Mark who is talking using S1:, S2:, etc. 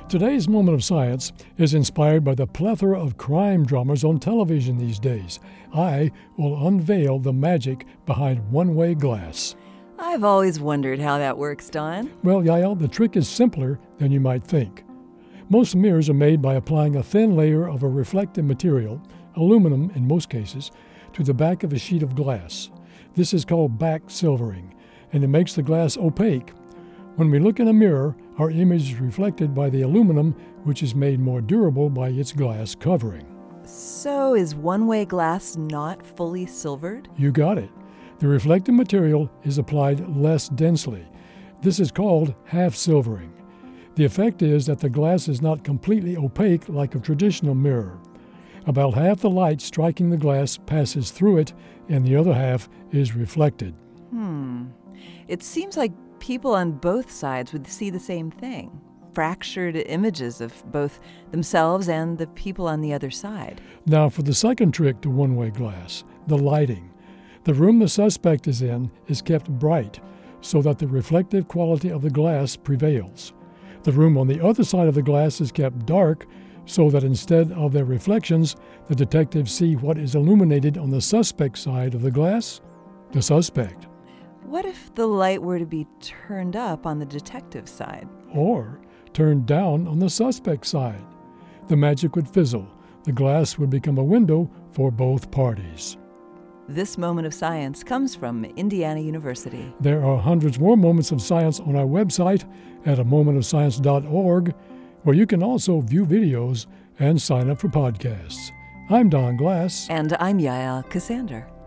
S1: Today's Moment of Science is inspired by the plethora of crime dramas on television these days. I will unveil the magic behind one-way glass.
S2: I've always wondered how that works, Don.
S1: Well, Yael, the trick is simpler than you might think. Most mirrors are made by applying a thin layer of a reflective material, aluminum in most cases, to the back of a sheet of glass. This is called back silvering, and it makes the glass opaque. When we look in a mirror, our image is reflected by the aluminum, which is made more durable by its glass covering.
S2: So is one-way glass not fully silvered?
S1: You got it. The reflective material is applied less densely. This is called half silvering. The effect is that the glass is not completely opaque like a traditional mirror. About half the light striking the glass passes through it, and the other half is reflected.
S2: It seems like people on both sides would see the same thing. Fractured images of both themselves and the people on the other side.
S1: Now for the second trick to one-way glass, the lighting. The room the suspect is in is kept bright so that the reflective quality of the glass prevails. The room on the other side of the glass is kept dark so that instead of their reflections, the detectives see what is illuminated on the suspect side of the glass, the suspect.
S2: What if the light were to be turned up on the detective side?
S1: Or turned down on the suspect side? The magic would fizzle. The glass would become a window for both parties.
S2: This moment of science comes from Indiana University.
S1: There are hundreds more moments of science on our website at amomentofscience.org, where you can also view videos and sign up for podcasts. I'm Don Glass.
S2: And I'm Yael Ksander.